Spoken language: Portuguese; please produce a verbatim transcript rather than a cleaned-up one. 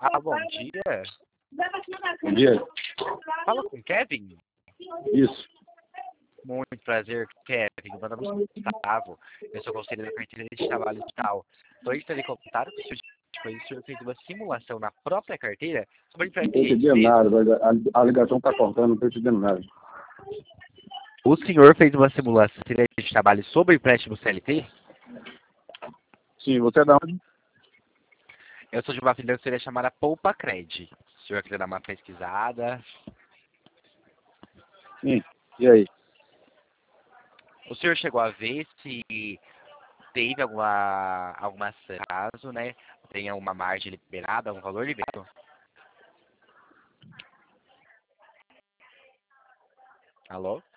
Ah, bom dia. Bom dia. Fala com o Kevin? Isso. Muito prazer, Kevin. Meu nome é Gustavo. Eu sou conselheiro da carteira de trabalho e tal. Estou entrando em contato com o senhor, pois o senhor fez uma simulação na própria carteira sobre Não estou empréstimo. entendendo nada. A, a ligação está cortando, não estou entendendo nada. O senhor fez uma simulação de trabalho sobre empréstimo C L T? Sim, você é da onde? Eu sou de uma financeira chamada Poupa Cred. O senhor quer dar uma pesquisada? Sim. E aí? O senhor chegou a ver se teve alguma, alguma caso, né? Tem uma margem liberada, um valor liberado? Alô?